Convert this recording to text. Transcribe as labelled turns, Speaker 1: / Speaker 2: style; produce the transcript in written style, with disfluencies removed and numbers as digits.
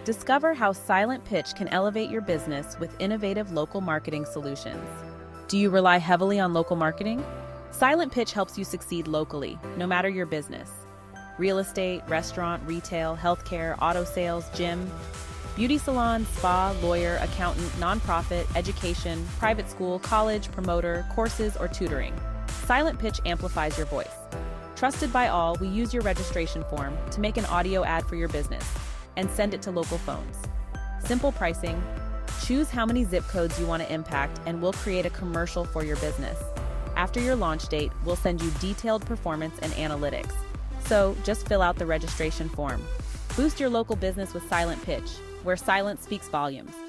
Speaker 1: Discover how Silent Pitch can elevate your business with innovative local marketing solutions. Do you rely heavily on local marketing? Silent Pitch helps you succeed locally, no matter your business. Real estate, restaurant, retail, healthcare, auto sales, gym, beauty salon, spa, lawyer, accountant, nonprofit, education, private school, college, promoter, courses, or tutoring. Silent Pitch amplifies your voice. Trusted by all, we use your registration form to make an audio ad for your business and send it to local phones. Simple pricing. Choose how many zip codes you want to impact and we'll create a commercial for your business. After your launch date, we'll send you detailed performance and analytics. So just fill out the registration form. Boost your local business with Silent Pitch, where silence speaks volumes.